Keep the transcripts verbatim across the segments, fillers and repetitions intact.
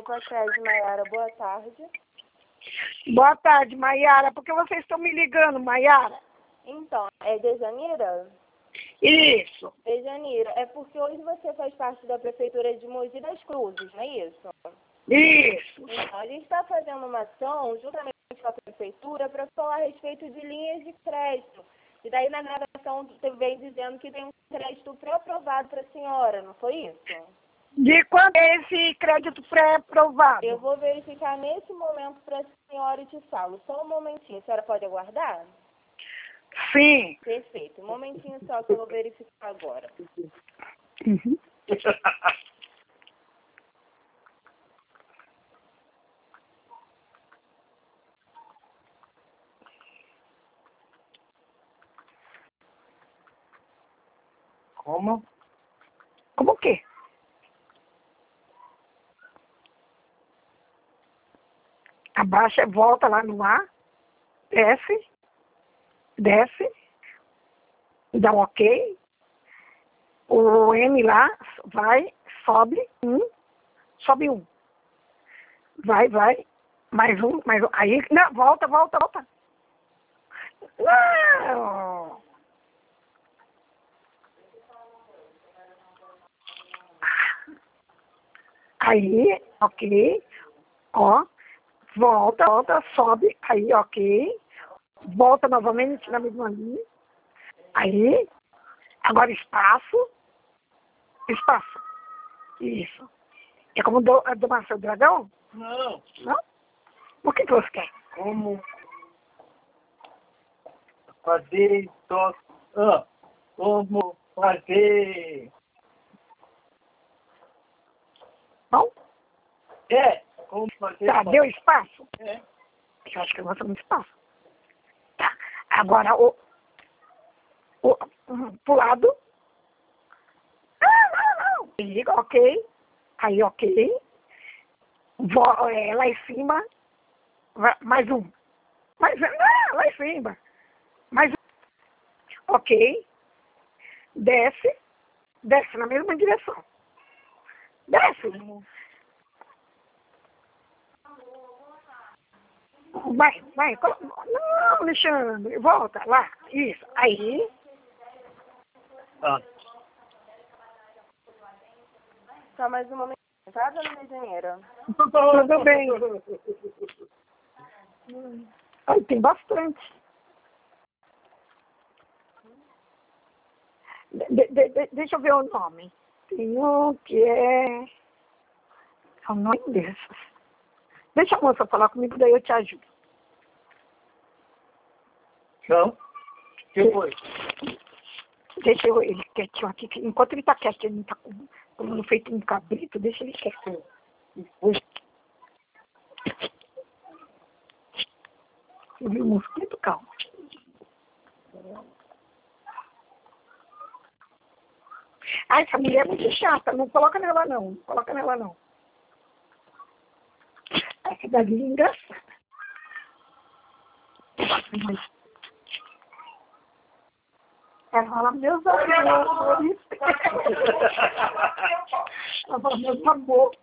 falo com a Cred, Maiara. Boa tarde. Boa tarde, Maiara. Por que vocês estão me ligando, Maiara? Então, é Dejanira? Isso. Dejanira, é porque hoje você faz parte da Prefeitura de Mogi das Cruzes, não é isso? Isso. Então, a gente está fazendo uma ação, juntamente com a Prefeitura, para falar a respeito de linhas de crédito. E daí, na gravação, você vem dizendo que tem um crédito pré-aprovado para a senhora, não foi isso? De quando é esse crédito pré-aprovado? Eu vou verificar nesse momento para a senhora e te falo. Só um momentinho, a senhora pode aguardar? Sim. Perfeito. Um momentinho só que eu vou verificar agora. Uhum. Como? Como o quê? Abaixa, volta lá no ar, desce, desce, dá um ok, o M lá vai, sobe um, sobe um, vai, vai, mais um, mais um, aí, não, volta, volta, volta. Não! Aí, ok, ó, volta, volta, sobe, aí, ok, volta novamente na mesma linha, aí, agora espaço, espaço, isso. É como do, do Marcelo Dragão? Não. Não? O que que você quer? Como fazer toque. Ah, como fazer. Bom, É, como fazer. tá, deu espaço? É. Eu acho que eu gosto muito de espaço. Tá, agora o, o um, pro lado. Não, não, não. Liga, ok. Aí, ok. Vo, é, lá em cima. Vai, mais um. Mais um. Não, lá em cima. Mais um. Ok. Desce. Desce na mesma direção. Desce. Vai, vai. Não, Alexandre. Volta lá. Isso. Aí. Ah. Só mais um momentinho, tá, dona Dejanira? Tudo bem. Ai, tem bastante. De, de, de, deixa eu ver o nome. Tem um que é... É o nome dessas. Deixa a moça falar comigo, daí eu te ajudo. Não? Que foi? Deixa eu, ele quietinho aqui. que Enquanto ele tá quieto, ele não tá com- comendo feito um cabrito, deixa ele quieto. Foi. Você viu o mosquito? Calma. Ai, essa mulher é muito chata. Não coloca nela, não. Não coloca nela, não. Essa dali é engraçada. Ela fala, meus amores. Ela fala, meus amores.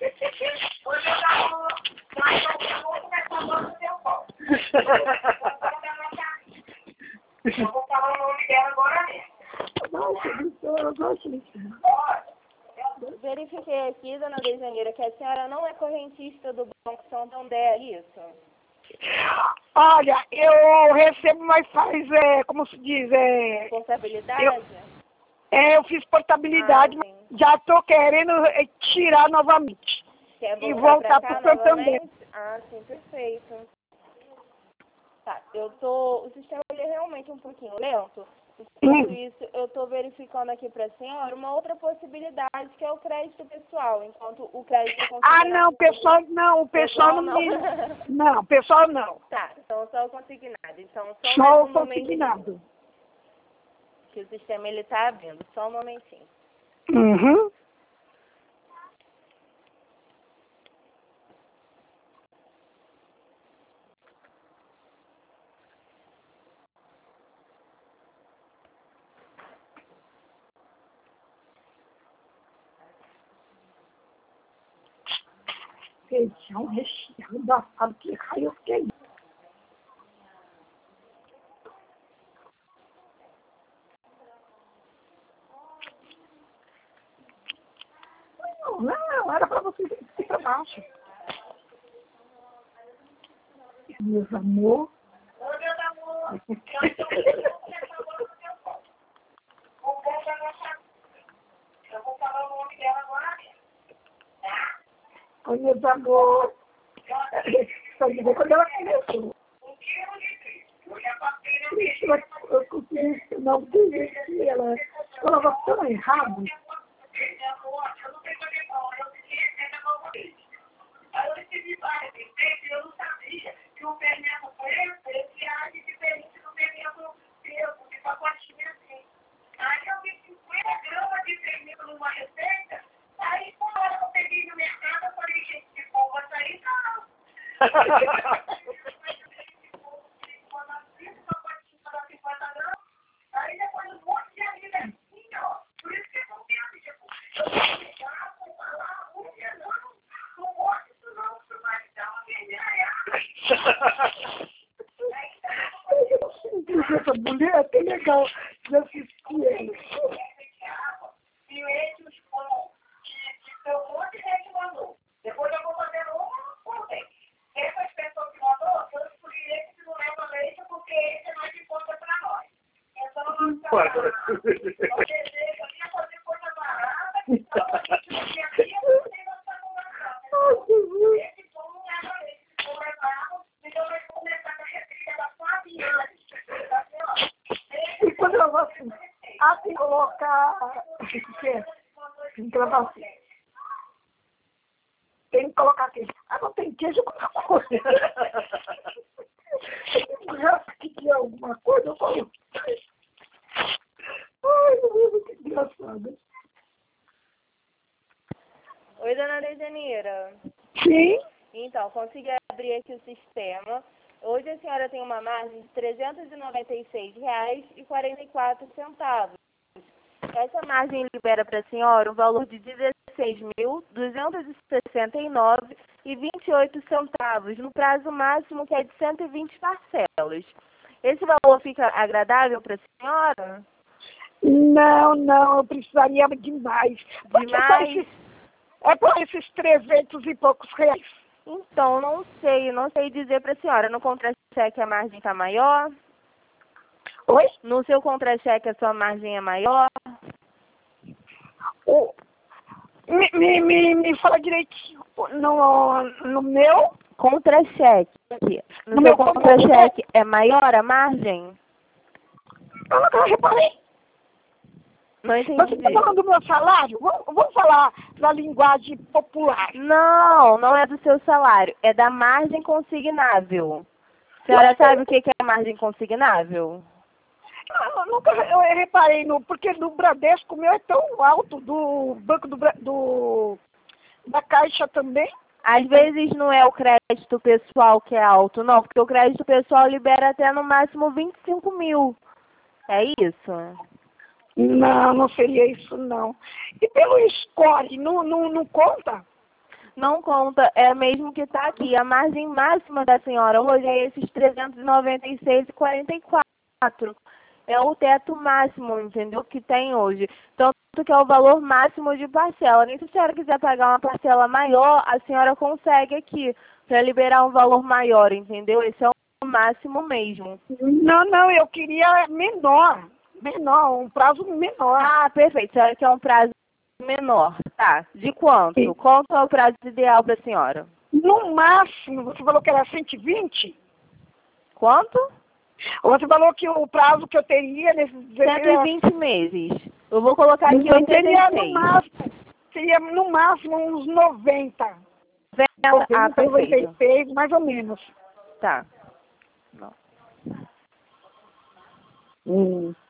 Eu vou falar o nome dela agora mesmo. Nossa, eu gosto disso. Verifiquei aqui, dona Dejanira, que a senhora não é correntista do Banco Santander, é isso? Olha, eu recebo, mas faz, é, como se diz, é... Portabilidade? Eu, é, eu fiz portabilidade, Ah, mas sim. já estou querendo é, tirar novamente. Quer E voltar voltar pra cá pro Santander. novamente? Ah, sim, perfeito. Tá, eu tô... O sistema ele é realmente um pouquinho lento. Enquanto Hum. isso, eu tô verificando aqui pra senhora uma outra possibilidade, que é o crédito pessoal, enquanto o crédito Ah, consignado... não, o pessoal não, o pessoal não me... Não, o pessoal não. Tá, então só o consignado. Então, só mais Só um o momentinho. consignado. Que o sistema ele tá abrindo. Só um momentinho. Uhum. feijão recheado, assado, que raio que é isso? Não, não, era para você ir para baixo. Meus amor. Ô, meu amor, eu vou falar o nome dela agora. Oi, meus amor. Só de ver quando ela começou. Um quilo de trigo. Eu já passei no Isso, ela- eu consegui não desistir. Ela falava tão errado. Eu não sei fazer pão, eu pedi receita pra vocês. Aí eu recebi várias receitas e eu não sabia que o fermento preto, ele age diferente do fermento preto, de pacotinho assim. Aí eu vi cinquenta gramas de fermento numa receita, aí quando eu peguei no mercado, eu falei, gente, que pão vai sair? Não. Aí depois um monte de amiga assim, ó. Por isso que eu não quero, tipo, pegar, falar, um dia não, não gosto disso não, você vai me dar uma vergonha. Essa mulher é legal de assistir ela. E esse os pão que seu monte de gente mandou. Depois eu vou fazer um por vez. Essas pessoas que mandou, eu escolhi esse que não leva leite, porque esse é mais de conta pra nós. Então, não vai ficar barato. Eu desejo, eu ia fazer coisa barata, então a gente não tinha aqui, eu não sei onde tá conversando. Esse pão não leva leite, esse pão é barro, então vai começar com a receita da Fabiana. Tá assim, ó. E quando ela vai assim, ah, tem que colocar. O que que é? Tem que levar assim. Tem que colocar queijo. Ah, não tem queijo, qualquer coisa. O resto que tinha alguma coisa, eu coloco. Ai, meu Deus, que engraçado. Oi, dona Dejanira. Sim. Então, consegui abrir aqui o sistema. Hoje a senhora tem uma margem de trezentos e noventa e seis reais e quarenta e quatro centavos. Essa margem libera para a senhora um valor de dezesseis mil duzentos e sessenta e nove reais e vinte e oito centavos, no prazo máximo que é de cento e vinte parcelas. Esse valor fica agradável para a senhora? Não, não, eu precisaria de mais. Porque só Demais? esses- É por esses trezentos e poucos reais. Então, não sei, não sei dizer para a senhora. No contra-cheque a margem está maior? Oi? No seu contra-cheque a sua margem é maior? O... Me, me, me, me fala direitinho. No, no meu? Contra-cheque. No, No seu meu contra-cheque é maior a margem? Eu nunca reparei. Não Você entendi. está falando do meu salário? Vamos, vamos falar na linguagem popular. Não, não é do seu salário. É da margem consignável. A senhora Eu sei. sabe o que que é margem consignável? Eu nunca eu reparei, no, porque no Bradesco o meu é tão alto, do banco do, Bra- do da Caixa também. Às vezes não é o crédito pessoal que é alto, não. Porque o crédito pessoal libera até no máximo vinte e cinco mil. É isso? Não, não seria isso não. E pelo score, não, não, não conta? Não conta, é mesmo que está aqui. A margem máxima da senhora hoje é esses trezentos e noventa e seis reais e quarenta e quatro. É o teto máximo, entendeu? Que tem hoje. Tanto que é o valor máximo de parcela. Nem se a senhora quiser pagar uma parcela maior, a senhora consegue aqui, para liberar um valor maior, entendeu? Esse é o máximo mesmo. Não, não, eu queria menor. Menor, um prazo menor. Ah, perfeito. A senhora quer um prazo menor. Tá. De quanto? Sim. Quanto é o prazo ideal para a senhora? No máximo, você falou que era cento e vinte? Quanto? Você falou que o prazo que eu teria nesses cento e vinte meses. Eu vou colocar aqui eu oitenta teria e no seis. máximo, seria no máximo uns noventa. Ah, noventa, noventa e perfeito. seis, mais ou menos. Tá. Hum.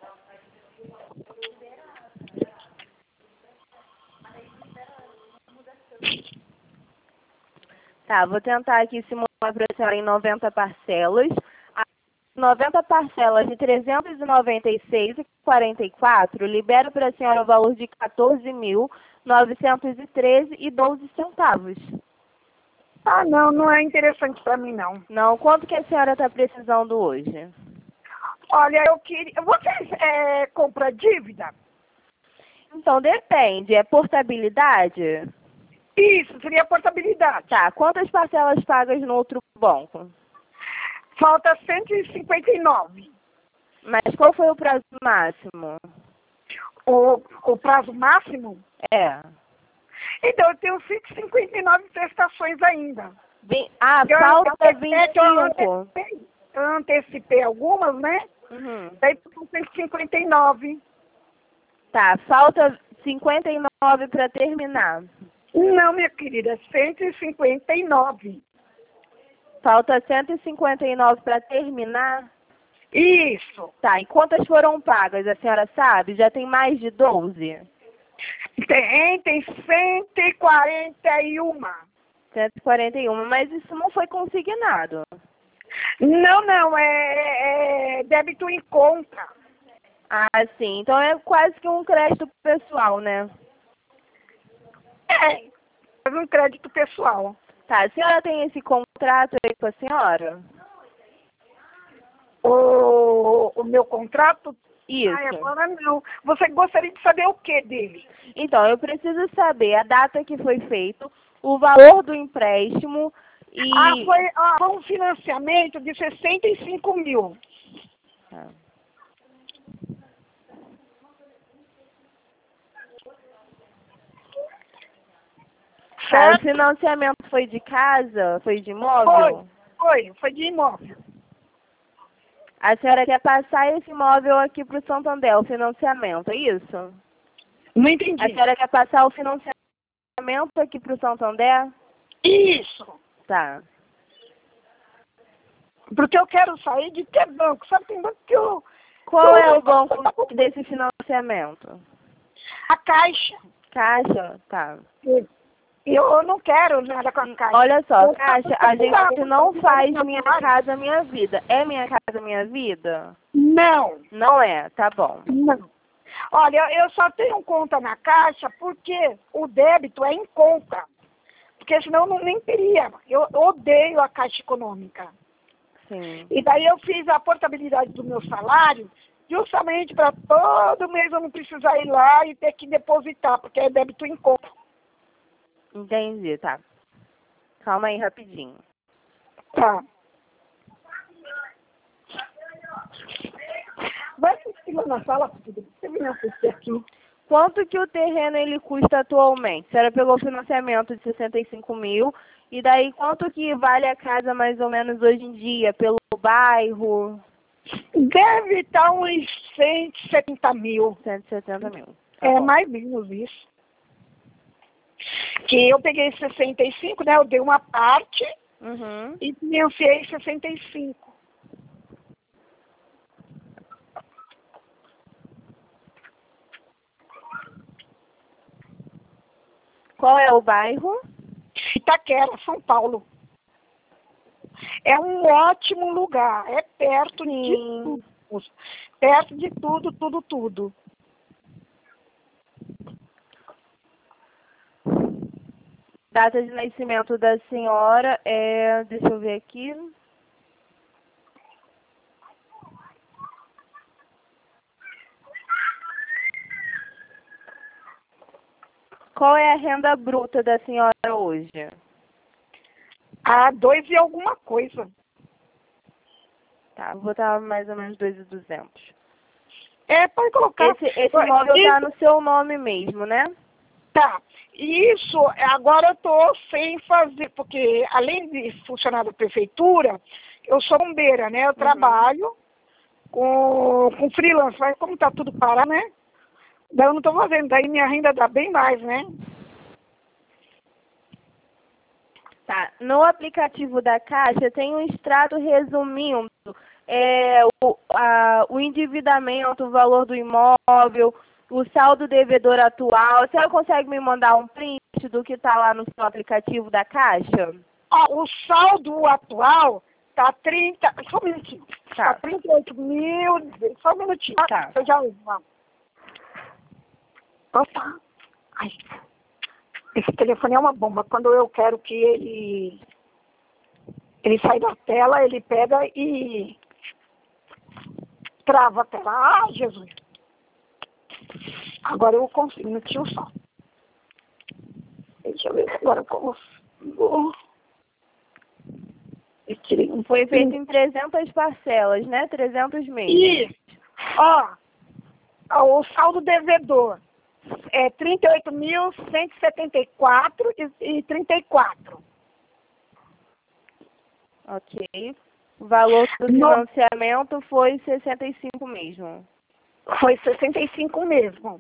Tá, vou tentar aqui simular para a senhora em noventa parcelas. As noventa parcelas de trezentos e noventa e seis reais e quarenta e quatro libero para a senhora o valor de quatorze mil novecentos e treze reais e doze centavos. Ah, não, não é interessante para mim, não. Não, quanto que a senhora está precisando hoje? Olha, eu queria... Vocês é, compram dívida? Então, depende. É portabilidade? Isso, seria portabilidade. Tá, quantas parcelas pagas no outro banco? Falta cento e cinquenta e nove. Mas qual foi o prazo máximo? O, o prazo máximo? É. Então, eu tenho cento e cinquenta e nove prestações ainda. Vim- Ah, Eu, falta eu, vinte é e que eu cinco. antecipei, eu antecipei algumas, né? Uhum. Daí ficou cento e cinquenta e nove. Tá, falta cinquenta e nove para terminar. Não, minha querida, cento e cinquenta e nove. Falta cento e cinquenta e nove para terminar? Isso. Tá, e quantas foram pagas, a senhora sabe? Já tem mais de doze? Tem, tem cento e quarenta e um. cento e quarenta e um, mas isso não foi consignado. Não, não, é, é débito em conta. Ah, sim. Então é quase que um crédito pessoal, né? É, é um crédito pessoal. Tá, a senhora tem esse contrato aí com a senhora? O, o meu contrato? Isso. Ai, agora não. Você gostaria de saber o que dele? Então, eu preciso saber a data que foi feito, o valor do empréstimo e... Ah, foi, ah, foi um financiamento de sessenta e cinco mil. Tá. Tá, o financiamento foi de casa? Foi de imóvel? Foi, foi, foi de imóvel. A senhora quer passar esse imóvel aqui para o Santander, o financiamento, é isso? Não entendi. A senhora quer passar o financiamento aqui para o Santander? Isso. Tá. Porque eu quero sair de ter banco. Sabe, tem banco que eu... Qual eu- é o banco desse financiamento? A Caixa. Caixa? Tá. Eu não quero nada com a Caixa. Olha só, Eu Caixa, faço a gente tudo não lá, faz tudo Minha lá. Casa Minha Vida. É Minha Casa Minha Vida? Não, Não é, tá bom. não. Olha, eu só tenho conta na Caixa porque o débito é em conta. Porque senão eu não, nem teria. Eu odeio a Caixa Econômica. Sim. E daí eu fiz a portabilidade do meu salário justamente para todo mês eu não precisar ir lá e ter que depositar, porque é débito em conta. Entendi, tá. Calma aí, rapidinho. Tá. Vai assistir lá na sala, filha. Você vem assistir aqui. Quanto que o terreno ele custa atualmente? A senhora pegou o financiamento de sessenta e cinco mil, e daí quanto que vale a casa mais ou menos hoje em dia, pelo bairro? Deve estar uns cento e setenta mil. cento e setenta mil. Tá É bom. mais ou menos isso. Que eu peguei sessenta e cinco, né? Eu dei uma parte Uhum. e financiei sessenta e cinco. Qual é o bairro? Itaquera, São Paulo. É um ótimo lugar. É perto Sim. de tudo. Perto de tudo, tudo, tudo. Data de nascimento da senhora é... Deixa eu ver aqui. Qual é a renda bruta da senhora hoje? Ah, dois e alguma coisa. Tá, vou botar mais ou menos dois mil e duzentos. É, pode colocar. Esse, esse imóvel Isso, tá no seu nome mesmo, né? tá. Isso, agora eu tô sem fazer, porque além de funcionar da prefeitura, eu sou bombeira, né? Eu Uhum. trabalho com, com freelance, mas como tá tudo parado, né? Daí eu não tô fazendo, daí minha renda dá bem mais, né? Tá. No aplicativo da Caixa tem um extrato resumindo é, o, a, o endividamento, o valor do imóvel, o saldo devedor atual. A senhora consegue me mandar um print do que está lá no seu aplicativo da Caixa? Ó, o saldo atual tá trinta, só um minutinho, Tá. tá trinta e oito mil, só um minutinho, Tá. eu já uso. Opa, ai, esse telefone é uma bomba, quando eu quero que ele Ele sai da tela, ele pega e trava a tela. Ah, Jesus! Agora eu consigo, no tio só. Deixa eu ver se agora eu consigo. Eu tirei um Foi feito em trezentas parcelas, né? trezentos meses. Isso. Ó, ó, o saldo devedor é trinta e oito mil cento e setenta e quatro e trinta e quatro. Ok. O valor do No- financiamento foi sessenta e cinco mesmo. Foi sessenta e cinco mesmo.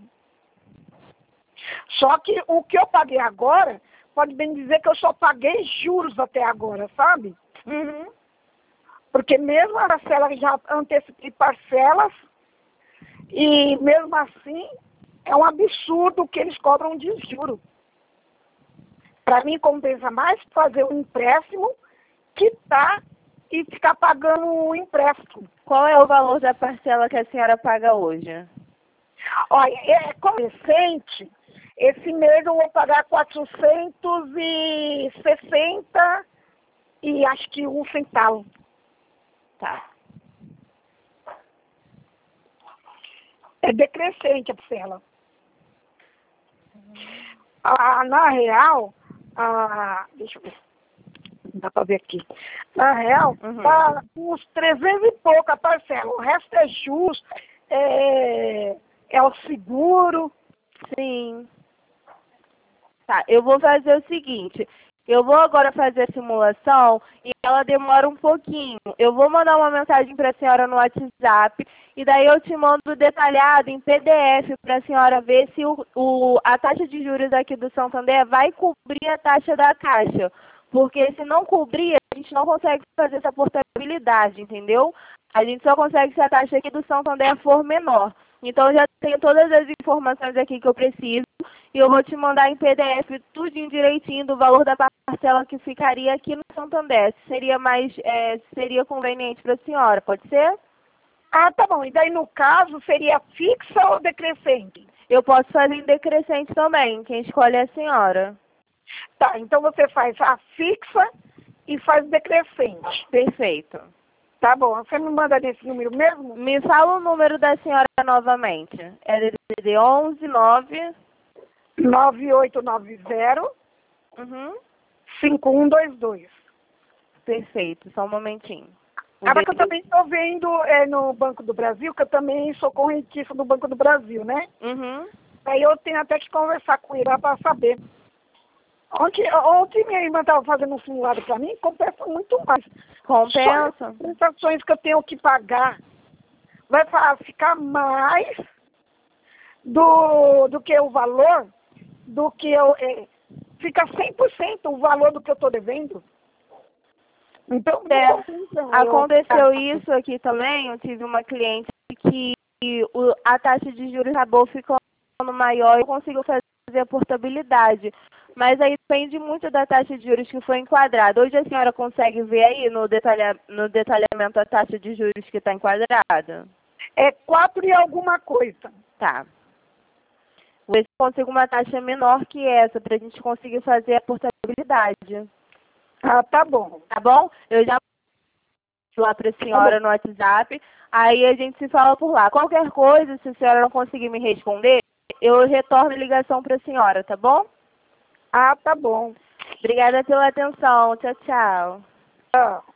Só que o que eu paguei agora, pode bem dizer que eu só paguei juros até agora, sabe? Uhum. Porque mesmo a parcela, já antecipei parcelas, e mesmo assim, é um absurdo o que eles cobram de juro. Para mim, compensa mais fazer um empréstimo, quitar e ficar pagando o empréstimo. Qual é o valor da parcela que a senhora paga hoje? Olha, é como recente, esse mês eu vou pagar quatrocentos e sessenta e acho que um centavo. Tá. É decrescente a parcela. Ah, na real, ah, deixa eu ver, não dá para ver aqui. Na real, Uhum. tá uns trezentos e pouco a parcela. O resto é juros, é, é o seguro. Sim. Tá, eu vou fazer o seguinte. Eu vou agora fazer a simulação e ela demora um pouquinho. Eu vou mandar uma mensagem para a senhora no WhatsApp e daí eu te mando detalhado em P D F para a senhora ver se o, o, a taxa de juros aqui do Santander vai cobrir a taxa da Caixa. Porque se não cobrir, a gente não consegue fazer essa portabilidade, entendeu? A gente só consegue se a taxa aqui do Santander for menor. Então, eu já tenho todas as informações aqui que eu preciso e eu vou te mandar em P D F tudinho direitinho do valor da parcela que ficaria aqui no Santander. Seria mais, é, seria conveniente para a senhora, pode ser? Ah, tá bom. E daí, no caso, seria fixa ou decrescente? Eu posso fazer em decrescente também, quem escolhe é a senhora. Tá, então você faz a fixa e faz decrescente. Perfeito. Tá bom, você me manda nesse número mesmo? Me fala o número da senhora novamente. É D D D onze nove. nove oito nove zero, Uhum. cinco um dois dois. Perfeito, só um momentinho. O Agora que eu D D. também estou vendo é, no Banco do Brasil, que eu também sou correntista do Banco do Brasil, né? Uhum. Aí eu tenho até que conversar com ele para saber. Ontem, ontem minha irmã estava fazendo um simulado para mim, compensa muito mais. Compensa? Só as prestações que eu tenho que pagar vai fa- ficar mais do, do que o valor, do que eu... É, fica cem por cento o valor do que eu estou devendo. Então, não É, compensa eu aconteceu ficar- isso aqui também. Eu tive uma cliente que o, a taxa de juros acabou ficando maior e eu consigo fazer a portabilidade. Mas aí depende muito da taxa de juros que foi enquadrada. Hoje a senhora consegue ver aí no, detalha, no detalhamento a taxa de juros que está enquadrada? É quatro e alguma coisa. Tá. Vou ver se eu consigo uma taxa menor que essa, para a gente conseguir fazer a portabilidade. Ah, tá bom. Tá bom? Eu já lá para a senhora no WhatsApp, aí a gente se fala por lá. Qualquer coisa, se a senhora não conseguir me responder, eu retorno a ligação para a senhora, tá bom? Ah, tá bom. Obrigada pela atenção. Tchau, tchau. Ah.